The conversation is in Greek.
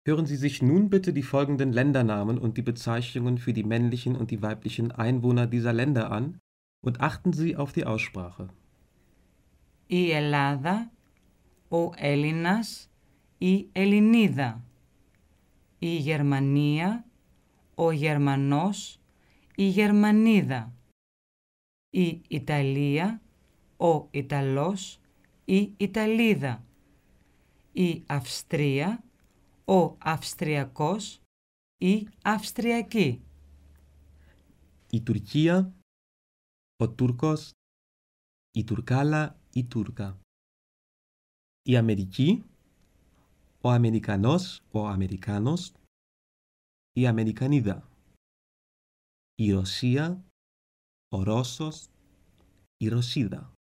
Hören Sie sich nun bitte die folgenden Ländernamen und die Bezeichnungen für die männlichen und die weiblichen Einwohner dieser Länder an und achten Sie auf die Aussprache. Η Ελλάδα, ο Έλληνας, η Ελληνίδα. Η Γερμανία, ο Γερμανός, η Γερμανίδα. Η Ιταλία, ο Ιταλός, η Ιταλίδα. Η Αυστρία, ο Αυστριακός, η Αυστριακή. Η Τουρκία, ο Τούρκος, η Τουρκάλα, η Τούρκα. Η Αμερική, ο Αμερικανός, ο Αμερικάνος, η Αμερικανίδα. Η Ρωσία, ο Ρώσος, η Ρωσίδα.